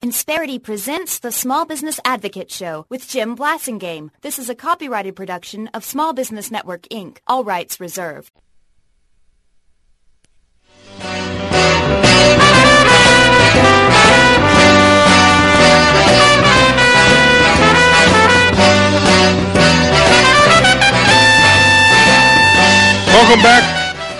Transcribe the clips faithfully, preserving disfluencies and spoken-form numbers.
Insperity presents the Small Business Advocate Show with Jim Blasingame. This is a copyrighted production of Small Business Network, Incorporated. All rights reserved. Welcome back.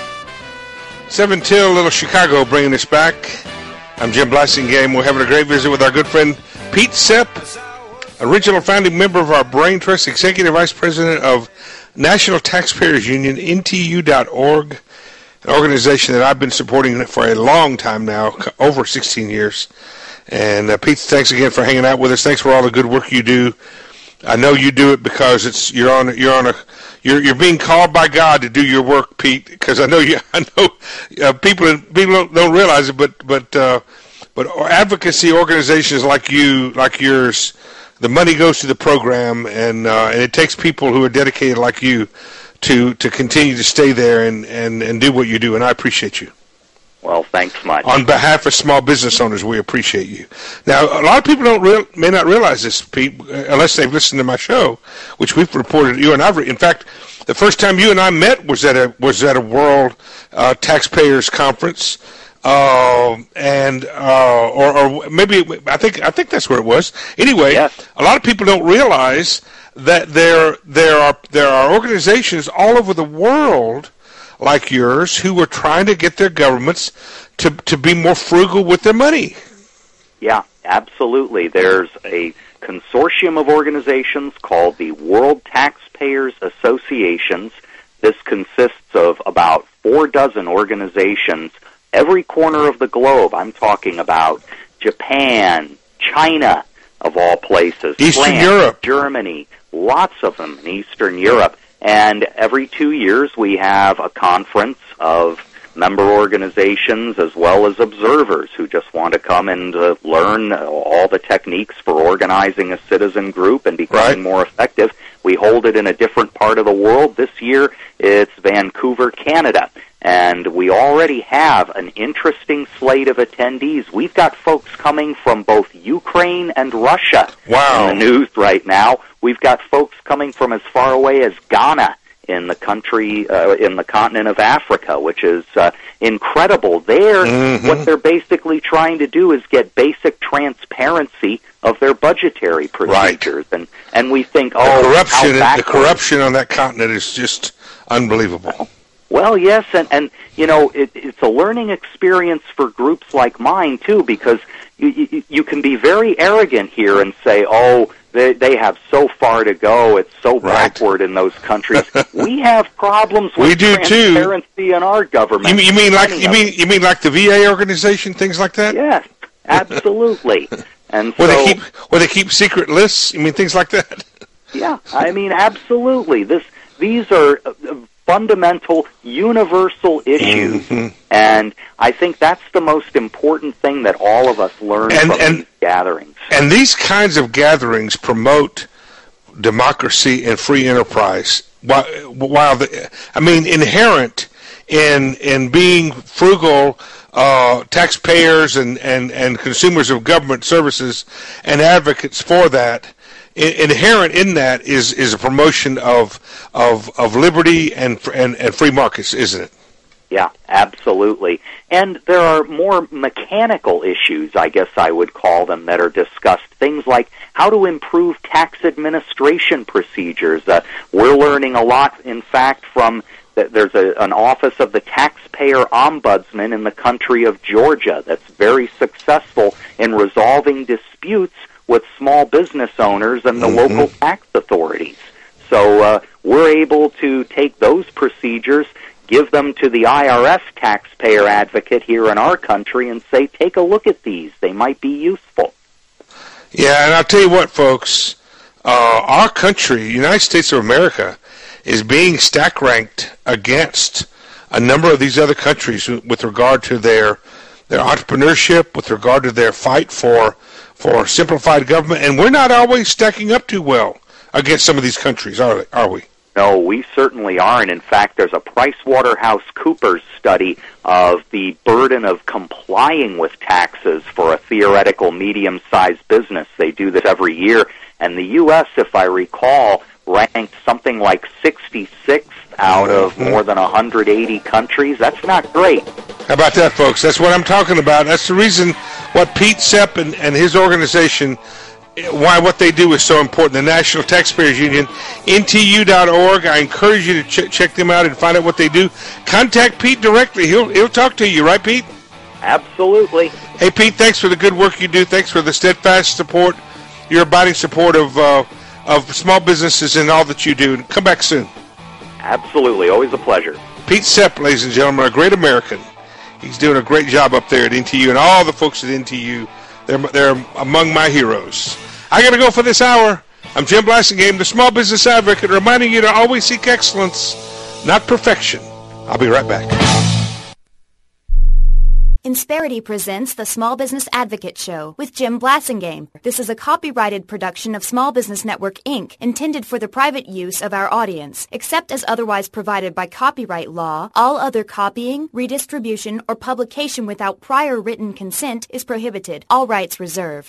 seven till, Little Chicago, bringing us back. I'm Jim Blasingame. We're having a great visit with our good friend Pete Sepp, original founding member of our Brain Trust, Executive Vice President of National Taxpayers Union, N T U dot org, an organization that I've been supporting for a long time now, over sixteen years. And uh, Pete, thanks again for hanging out with us. Thanks for all the good work you do. I know you do it because it's you're on you're on a you're you're being called by God to do your work, Pete. Because I know you I know uh, people people don't, don't realize it, but but uh, but advocacy organizations like you like yours, the money goes to the program, and uh, and it takes people who are dedicated like you to to continue to stay there and, and, and do what you do. And I appreciate you. Well, thanks much. On behalf of small business owners, we appreciate you. Now, a lot of people don't real, may not realize this, Pete, unless they've listened to my show, which we've reported. You and I've. In fact, the first time you and I met was at a was at a World uh, Taxpayers Conference, uh, and uh, or, or maybe I think I think that's where it was. Anyway, yes. A lot of people don't realize that there there are there are organizations all over the world like yours, who were trying to get their governments to to be more frugal with their money. Yeah, absolutely. There's a consortium of organizations called the World Taxpayers Associations. This consists of about four dozen organizations, every corner of the globe. I'm talking about Japan, China, of all places, Eastern France, Europe, Germany, lots of them in Eastern Europe. And every two years we have a conference of member organizations as well as observers who just want to come and uh, learn all the techniques for organizing a citizen group and becoming right. more effective. We hold it in a different part of the world. This year it's Vancouver, Canada. And we already have an interesting slate of attendees. We've got folks coming from both Ukraine and Russia wow. in the news right now. We've got folks coming from as far away as Ghana in the country, uh, in the continent of Africa, which is uh, incredible. There, mm-hmm. what they're basically trying to do is get basic transparency of their budgetary procedures. Right. And, and we think, the oh, corruption, how the corruption on that continent is just unbelievable. Well, yes, and, and you know, it, it's a learning experience for groups like mine, too, because you, you, you can be very arrogant here and say, oh, they, they have so far to go, it's so right. backward in those countries. We have problems with we do transparency too. in our government. You, you mean like you mean you mean like the V A organization, things like that? Yes, absolutely. And where so, they keep where they keep secret lists. You mean things like that? Yeah, I mean, absolutely. This these are Uh, fundamental, universal issues, mm-hmm. and I think that's the most important thing that all of us learn and, from and, these gatherings. And these kinds of gatherings promote democracy and free enterprise. While, while the, I mean, inherent in in being frugal uh, taxpayers and, and, and consumers of government services and advocates for that, inherent in that is, is a promotion of of of liberty and, and and free markets, isn't it? Yeah, absolutely. And there are more mechanical issues, I guess I would call them, that are discussed. Things like how to improve tax administration procedures. Uh, we're learning a lot, in fact, from there's a, an office of the taxpayer ombudsman in the country of Georgia that's very successful in resolving disputes with small business owners and the mm-hmm. local tax authorities. So uh, we're able to take those procedures, give them to the I R S taxpayer advocate here in our country and say, take a look at these. They might be useful. Yeah, and I'll tell you what, folks, uh, our country, the United States of America, is being stack ranked against a number of these other countries with regard to their their entrepreneurship, with regard to their fight for for simplified government, and we're not always stacking up too well against some of these countries, are are we? No, we certainly are, and in fact, there's a PricewaterhouseCoopers study of the burden of complying with taxes for a theoretical medium-sized business. They do this every year, and the U S, if I recall, ranked something like sixty-sixth out of more than one hundred eighty countries. That's not great. How about that, folks? That's what I'm talking about. That's the reason what Pete Sepp and, and his organization, why what they do is so important. The National Taxpayers Union, N T U dot org. I encourage you to ch- check them out and find out what they do. Contact Pete directly. He'll he'll talk to you, right, Pete? Absolutely. Hey, Pete, thanks for the good work you do. Thanks for the steadfast support, your abiding support of uh, of small businesses and all that you do. Come back soon. Absolutely. Always a pleasure. Pete Sepp, ladies and gentlemen, a great American. He's doing a great job up there at N T U, and all the folks at N T U, they're, they're among my heroes. I got to go for this hour. I'm Jim Blasingame, the Small Business Advocate, reminding you to always seek excellence, not perfection. I'll be right back. Insperity presents the Small Business Advocate Show with Jim Blasingame. This is a copyrighted production of Small Business Network, Incorporated, intended for the private use of our audience. Except as otherwise provided by copyright law, all other copying, redistribution, or publication without prior written consent is prohibited. All rights reserved.